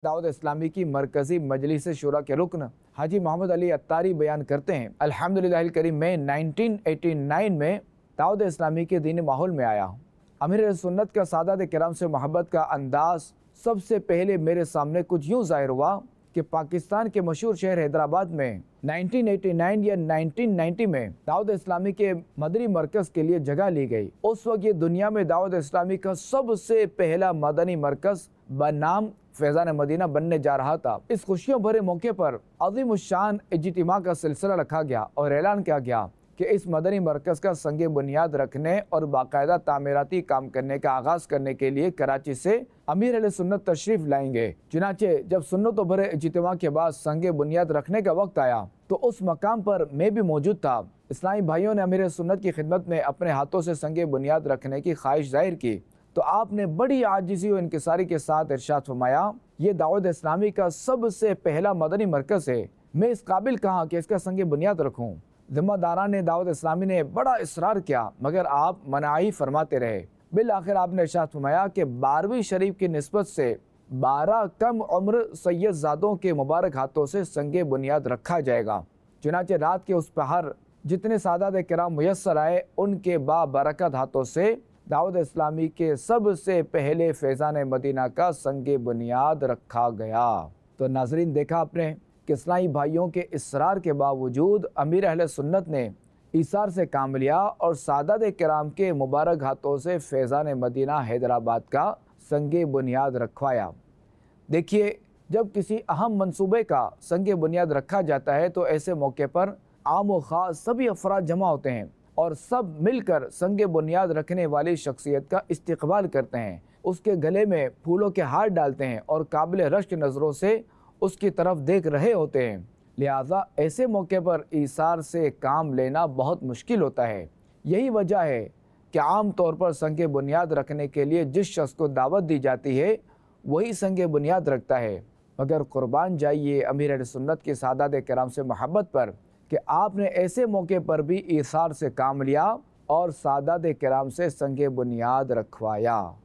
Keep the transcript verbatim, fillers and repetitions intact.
दाऊद इस्लामी की मरकजी मजलिस शुरा के रुकन हाजी मोहम्मद अली अत्तारी बयान करते हैं, अल्हम्दुलिल्लाह करीम मैं नाइनटीन एटी नाइन में दाऊद इस्लामी के दीनी माहौल में आया हूँ। अमीर सुन्नत का सादात किराम से मोहब्बत का अंदाज सबसे पहले मेरे सामने कुछ यूँ ज़ाहिर हुआ कि पाकिस्तान के मशहूर शहर हैदराबाद में नाइनटीन एटी नाइन या नाइनटीन नाइंटी में दाऊद इस्लामी के मदनी मरकज़ के लिए जगह ली गई। उस वक्त ये दुनिया में दाऊद इस्लामी का सबसे पहला मदनी मरकज़ बनाम फैज़ान मदीना बनने जा रहा था। इस खुशियों भरे मौके पर अज़ीम शान इज्तिमा का सिलसिला रखा गया और ऐलान किया गया कि इस मदनी मरकज़ का संगे बुनियाद रखने और बाकायदा तामीराती काम करने का आगाज़ करने के लिए कराची से अमीर अहले सुन्नत तशरीफ़ लाएंगे। चुनाचे जब सुन्नतों भरे इज्तिमा के बाद संगे बुनियाद रखने का वक्त आया तो उस मकाम पर मैं भी मौजूद था। इस्लामी भाइयों ने अमीर सुन्नत की खिदमत में अपने हाथों से संगे बुनियाद रखने की ख्वाहिश जाहिर की तो आपने बड़ी आजिज़ी और इनकिसारी के साथ इरशाद फरमाया, ये दाऊद इस्लामी का सबसे पहला मदनी मरकज़ है, मैं इस काबिल कहाँ कि इसका संगे बुनियाद रखूँ। ज़िम्मेदारान ने दाऊद इस्लामी ने बड़ा इसरार किया मगर आप मनाही फरमाते रहे। बिल आखिर आपने इरशाद फरमाया कि बारहवीं शरीफ की निस्बत से बारह कम उम्र सैयदजादों के मुबारक हाथों से संगे बुनियाद रखा जाएगा। चुनाचे रात के उस पहर जितने सादात किराम मुयस्सर आए उनके बाबरकत हाथों से दाऊद इस्लामी के सबसे पहले फैज़ान मदीना का संगे बुनियाद रखा गया। तो नाजरीन देखा आपने कि इस्लामी भाइयों के इसरार के बावजूद अमीर अहले सुन्नत ने ईसार से काम लिया और सादात किराम के मुबारक हाथों से फैज़ान मदीना हैदराबाद का संगे बुनियाद रखवाया। देखिए, जब किसी अहम मंसूबे का संगे बुनियाद रखा जाता है तो ऐसे मौके पर आम व ख़ास सभी अफराद जमा होते हैं और सब मिलकर संगे बुनियाद रखने वाली शख्सियत का इस्तकबाल करते हैं, उसके गले में फूलों के हार डालते हैं और काबिल रश्क नज़रों से उसकी तरफ देख रहे होते हैं। लिहाजा ऐसे मौके पर ईसार से काम लेना बहुत मुश्किल होता है। यही वजह है कि आम तौर पर संगे बुनियाद रखने के लिए जिस शख्स को दावत दी जाती है वही संगे बुनियाद रखता है। मगर कुर्बान जाइए अमीर अहले सुन्नत की सादात किराम से मोहब्बत पर कि आपने ऐसे मौके पर भी ईसार से काम लिया और सादात किराम से संगे बुनियाद रखवाया।